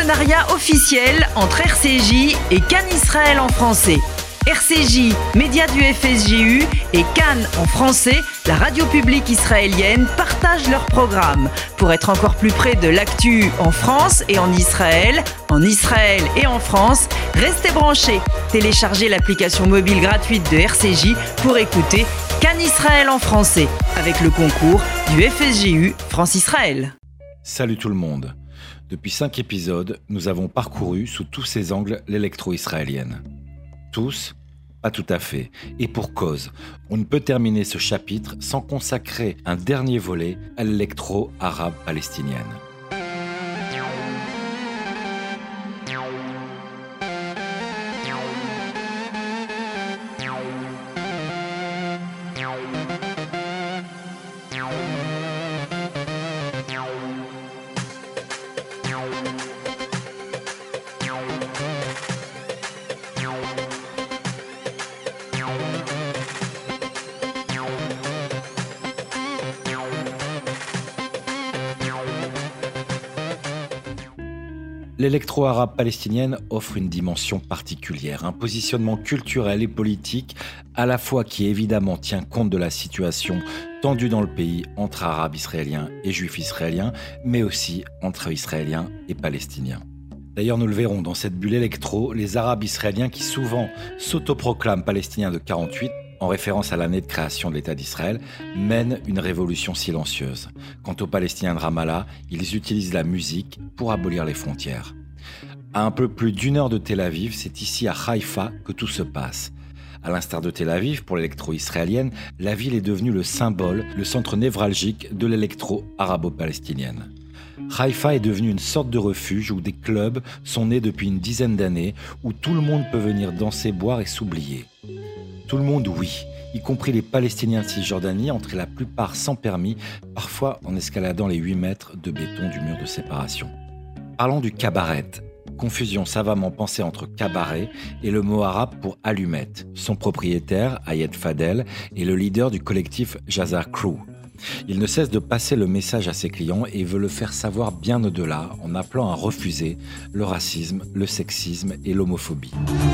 partenariat officiel entre RCJ et Cannes Israël en français. RCJ, média du FSJU, et Cannes en français, la radio publique israélienne, partagent leurs programmes. Pour être encore plus près de l'actu en France et en Israël et en France, restez branchés. Téléchargez l'application mobile gratuite de RCJ pour écouter Cannes Israël en français, avec le concours du FSJU France-Israël. Salut tout le monde. Depuis 5 épisodes, nous avons parcouru sous tous ses angles l'électro-israélienne. Tous ? Pas tout à fait. Et pour cause, on ne peut terminer ce chapitre sans consacrer un dernier volet à l'électro-arabe palestinienne. L'électro-arabe palestinienne offre une dimension particulière, un positionnement culturel et politique à la fois qui évidemment tient compte de la situation tendue dans le pays entre arabes israéliens et juifs israéliens, mais aussi entre israéliens et palestiniens. D'ailleurs, nous le verrons dans cette bulle électro, les arabes israéliens qui souvent s'autoproclament palestiniens de 48, en référence à l'année de création de l'État d'Israël, mènent une révolution silencieuse. Quant aux Palestiniens de Ramallah, ils utilisent la musique pour abolir les frontières. À un peu plus d'1 heure de Tel Aviv, c'est ici à Haïfa que tout se passe. À l'instar de Tel Aviv, pour l'électro-israélienne, la ville est devenue le symbole, le centre névralgique de l'électro-arabo-palestinienne. Haïfa est devenue une sorte de refuge où des clubs sont nés depuis une dizaine d'années, où tout le monde peut venir danser, boire et s'oublier. Tout le monde, oui, y compris les Palestiniens de Cisjordanie, entrés la plupart sans permis, parfois en escaladant les 8 mètres de béton du mur de séparation. Parlons du cabaret, confusion savamment pensée entre cabaret et le mot arabe pour allumette. Son propriétaire, Ayed Fadel, est le leader du collectif Jazar Crew. Il ne cesse de passer le message à ses clients et veut le faire savoir bien au-delà en appelant à refuser le racisme, le sexisme et l'homophobie.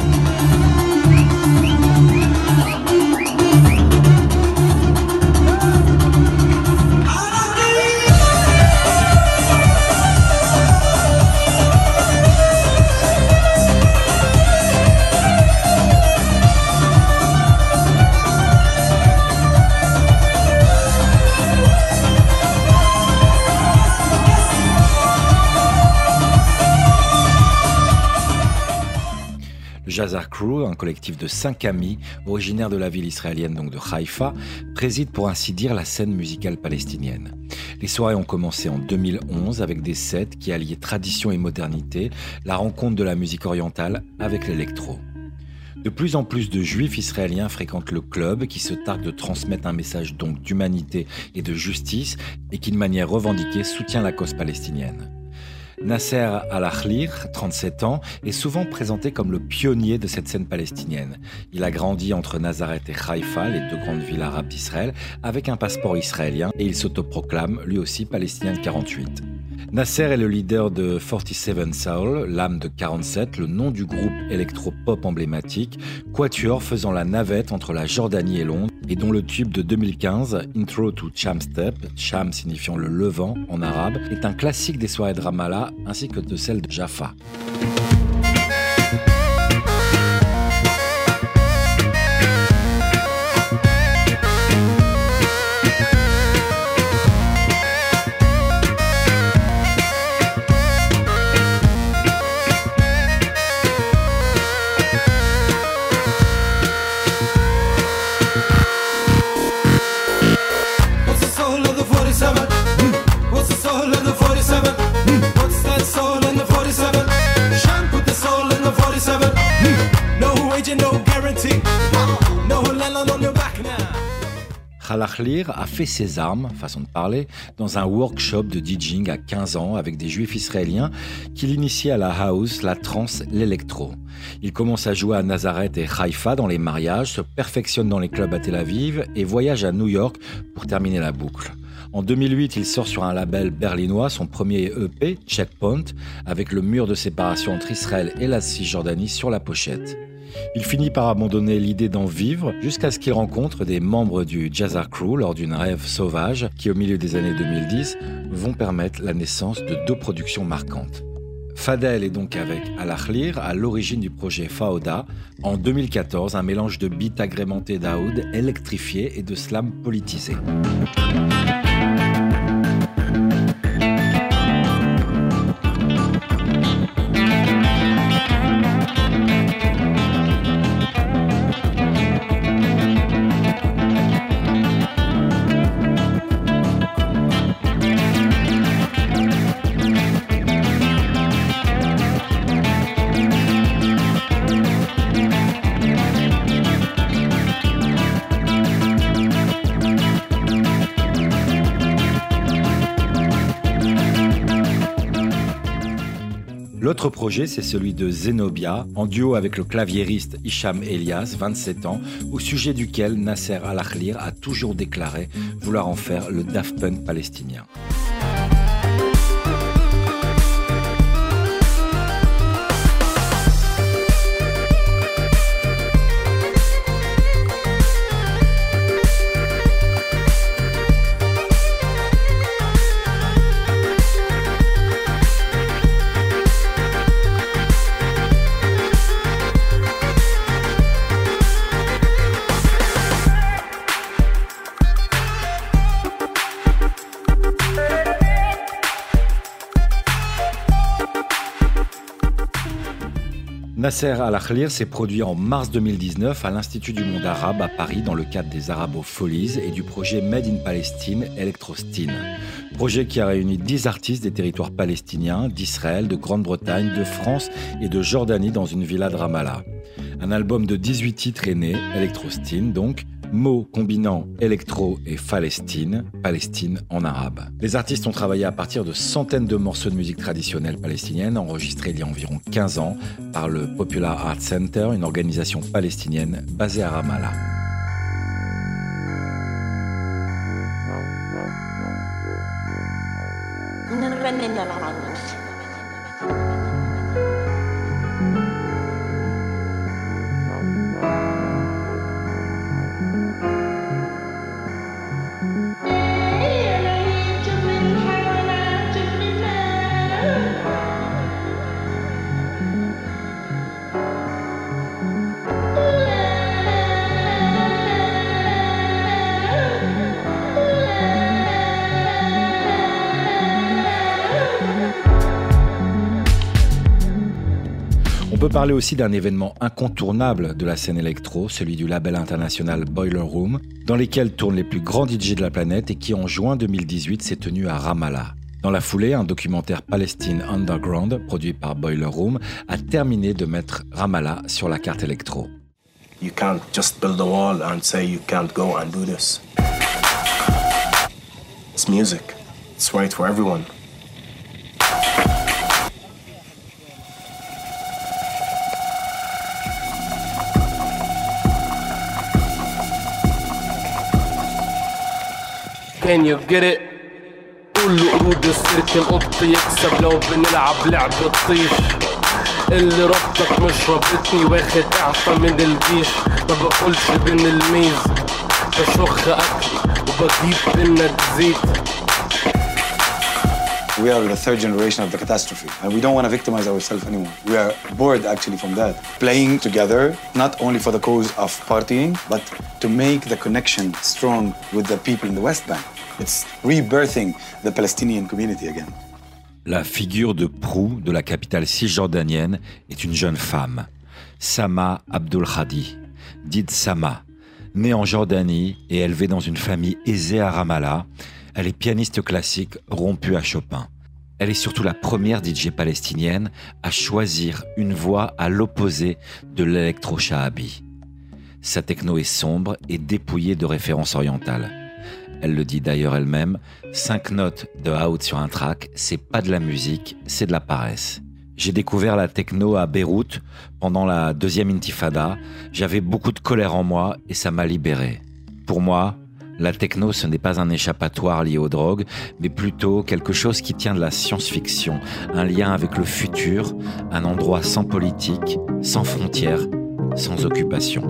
Jazar Crew, un collectif de 5 amis, originaires de la ville israélienne donc de Haïfa, préside pour ainsi dire la scène musicale palestinienne. Les soirées ont commencé en 2011 avec des sets qui alliaient tradition et modernité, la rencontre de la musique orientale avec l'électro. De plus en plus de juifs israéliens fréquentent le club qui se targue de transmettre un message donc d'humanité et de justice et qui de manière revendiquée soutient la cause palestinienne. Nasser Al-Akhlir, 37 ans, est souvent présenté comme le pionnier de cette scène palestinienne. Il a grandi entre Nazareth et Haïfa, les 2 grandes villes arabes d'Israël, avec un passeport israélien et il s'autoproclame lui aussi palestinien de 48. Nasser est le leader de 47 Soul, l'âme de 47, le nom du groupe électro-pop emblématique, quatuor faisant la navette entre la Jordanie et Londres, et dont le tube de 2015, Intro to Cham Step, Cham signifiant le levant en arabe, est un classique des soirées de Ramallah ainsi que de celles de Jaffa. Al-Akhlir a fait ses armes, façon de parler, dans un workshop de DJing à 15 ans avec des juifs israéliens qui l'initiaient à la house, la trance, l'électro. Il commence à jouer à Nazareth et Haïfa dans les mariages, se perfectionne dans les clubs à Tel Aviv et voyage à New York pour terminer la boucle. En 2008, il sort sur un label berlinois son premier EP, Checkpoint, avec le mur de séparation entre Israël et la Cisjordanie sur la pochette. Il finit par abandonner l'idée d'en vivre jusqu'à ce qu'il rencontre des membres du Jazar Crew lors d'une rêve sauvage qui, au milieu des années 2010, vont permettre la naissance de 2 productions marquantes. Fadel est donc avec Al-Akhlir à l'origine du projet Fauda. En 2014, un mélange de beats agrémentés d'oud électrifié et de slam politisé. L'autre projet, c'est celui de Zenobia, en duo avec le claviériste Hicham Elias, 27 ans, au sujet duquel Nasser Al-Akhlir a toujours déclaré vouloir en faire le Daft Punk palestinien. Nasser Al-Akhlir s'est produit en mars 2019 à l'Institut du monde arabe à Paris dans le cadre des Arabo-Folies et du projet Made in Palestine Electrostine. Projet qui a réuni 10 artistes des territoires palestiniens, d'Israël, de Grande-Bretagne, de France et de Jordanie dans une villa de Ramallah. Un album de 18 titres est né, Electrostine donc, mots combinant électro et Palestine en arabe. Les artistes ont travaillé à partir de centaines de morceaux de musique traditionnelle palestinienne enregistrés il y a environ 15 ans par le Popular Art Center, une organisation palestinienne basée à Ramallah. On peut parler aussi d'un événement incontournable de la scène électro, celui du label international Boiler Room, dans lequel tournent les plus grands DJ de la planète et qui en juin 2018 s'est tenu à Ramallah. Dans la foulée, un documentaire Palestine Underground, produit par Boiler Room, a terminé de mettre Ramallah sur la carte électro. You can't just build a wall and say you can't go and do this. It's music. It's right for everyone. Can you get it? كل قرود السيرك القط يكسب لو بنلعب لعب الطيش اللي ربطك مش ربطني واخد اعفى من الجيش ما بقولش بين الميز بشخ اكلي وبجيب منك زيت. We are the third generation of the catastrophe, and we don't want to victimize ourselves anymore. We are bored, actually, from that. Playing together, not only for the cause of partying, but to make the connection strong with the people in the West Bank. It's rebirthing the Palestinian community again. La figure de proue de la capitale cisjordanienne est une jeune femme, Sama Abdul-Hadi, dite Sama. Née en Jordanie et élevée dans une famille aisée à Ramallah, elle est pianiste classique rompue à Chopin. Elle est surtout la première DJ palestinienne à choisir une voix à l'opposé de l'électro-shahabi. Sa techno est sombre et dépouillée de références orientales. Elle le dit d'ailleurs elle-même, 5 notes de oud sur un track, c'est pas de la musique, c'est de la paresse. J'ai découvert la techno à Beyrouth pendant la deuxième intifada. J'avais beaucoup de colère en moi et ça m'a libéré. Pour moi, La techno, ce n'est pas un échappatoire lié aux drogues, mais plutôt quelque chose qui tient de la science-fiction, un lien avec le futur, un endroit sans politique, sans frontières, sans occupation.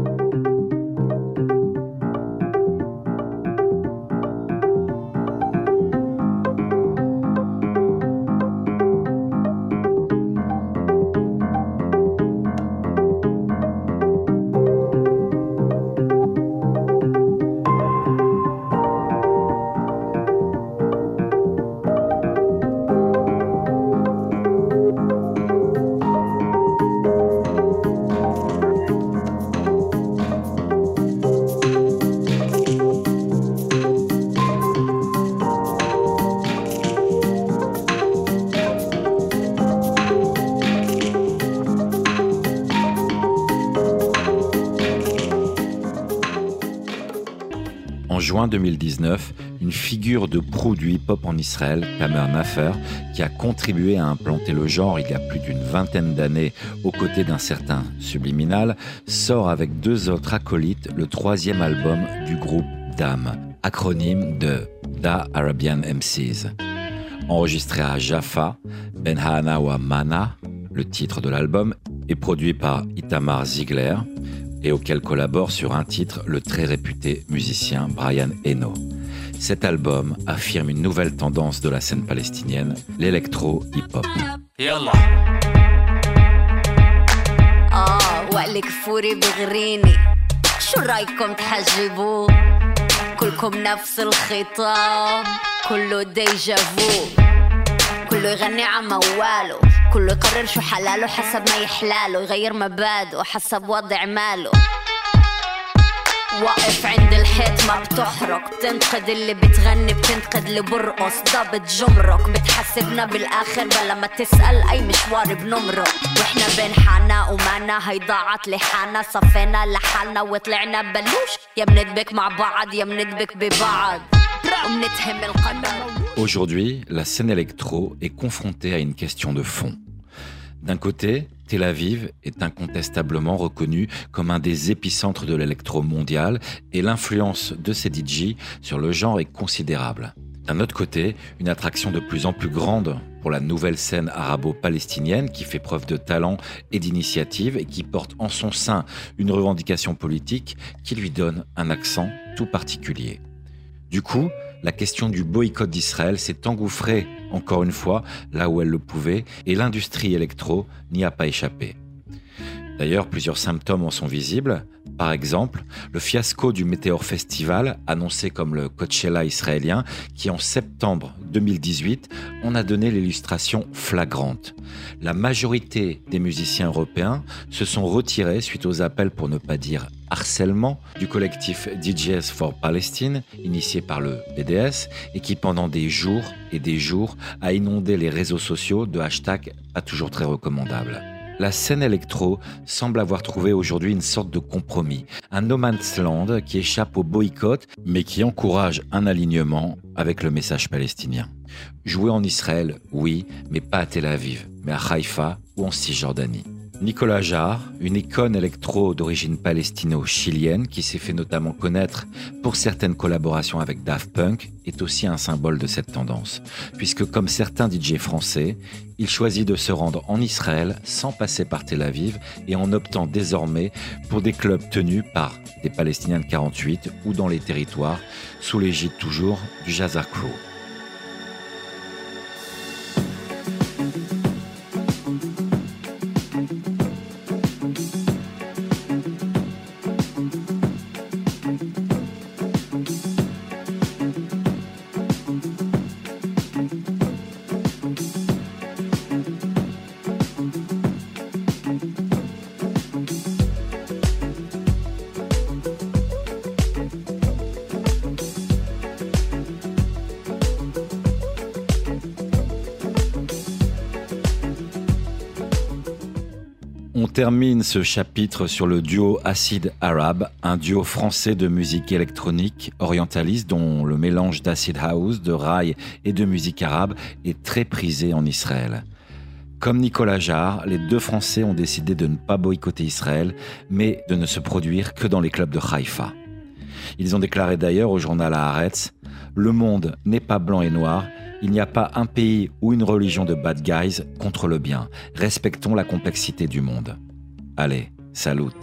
En juin 2019, une figure de proue du hip-hop en Israël, Tamer Nafer, qui a contribué à implanter le genre il y a plus d'une vingtaine d'années aux côtés d'un certain Subliminal, sort avec 2 autres acolytes le 3e album du groupe DAM, acronyme de Da Arabian MCs. Enregistré à Jaffa, Ben Hanawa Mana, le titre de l'album, est produit par Itamar Ziegler, et auquel collabore sur un titre le très réputé musicien Brian Eno. Cet album affirme une nouvelle tendance de la scène palestinienne, l'électro-hip-hop. كله يقرر شو حلاله حسب ما يحلاله يغير مبادئه حسب وضع ماله واقف عند الحيط ما بتحرق بتنتقد اللي بتغني بتنتقد اللي برقص ضابط جمرك بتحسبنا بالآخر بلا ما تسأل أي مشوار بنمرق واحنا بين حانا ومعنا هي ضاعت لحانا صفينا لحالنا وطلعنا بلوش يا بندبك مع بعض يا بندبك ببعض وبنتهم القدر. Aujourd'hui, la scène électro est confrontée à une question de fond. D'un côté, Tel Aviv est incontestablement reconnu comme un des épicentres de l'électro mondial et l'influence de ces DJ sur le genre est considérable. D'un autre côté, une attraction de plus en plus grande pour la nouvelle scène arabo-palestinienne qui fait preuve de talent et d'initiative et qui porte en son sein une revendication politique qui lui donne un accent tout particulier. Du coup, la question du boycott d'Israël s'est engouffrée, encore une fois, là où elle le pouvait, et l'industrie électro n'y a pas échappé. D'ailleurs, plusieurs symptômes en sont visibles. Par exemple, le fiasco du Meteor Festival, annoncé comme le Coachella israélien, qui en septembre 2018 en a donné l'illustration flagrante. La majorité des musiciens européens se sont retirés suite aux appels, pour ne pas dire harcèlement, du collectif DJs for Palestine, initié par le BDS, et qui pendant des jours et des jours a inondé les réseaux sociaux de hashtags pas toujours très recommandables. La scène électro semble avoir trouvé aujourd'hui une sorte de compromis, un no man's land qui échappe au boycott, mais qui encourage un alignement avec le message palestinien. Jouer en Israël, oui, mais pas à Tel Aviv, mais à Haïfa ou en Cisjordanie. Nicolas Jarre, une icône électro d'origine palestino-chilienne qui s'est fait notamment connaître pour certaines collaborations avec Daft Punk, est aussi un symbole de cette tendance. Puisque comme certains DJ français, il choisit de se rendre en Israël sans passer par Tel Aviv et en optant désormais pour des clubs tenus par des Palestiniens de 48 ou dans les territoires, sous l'égide toujours du Jaza Crew. On termine ce chapitre sur le duo Acid Arab, un duo français de musique électronique orientaliste dont le mélange d'acid house, de raï et de musique arabe est très prisé en Israël. Comme Nicolas Jarre, les deux Français ont décidé de ne pas boycotter Israël, mais de ne se produire que dans les clubs de Haïfa. Ils ont déclaré d'ailleurs au journal Haaretz « Le monde n'est pas blanc et noir, il n'y a pas un pays ou une religion de bad guys contre le bien. Respectons la complexité du monde. » Allez, salute.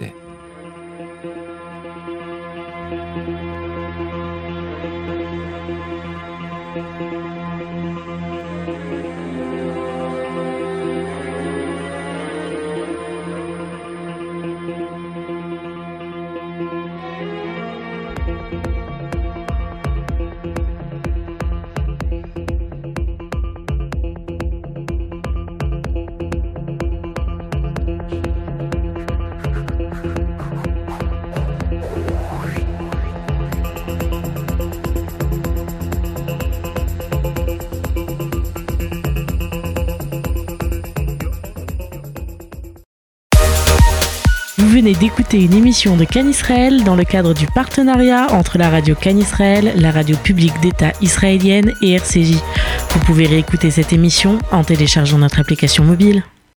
Vous venez d'écouter une émission de Can Israël dans le cadre du partenariat entre la radio Can Israël, la radio publique d'État israélienne et RCJ. Vous pouvez réécouter cette émission en téléchargeant notre application mobile.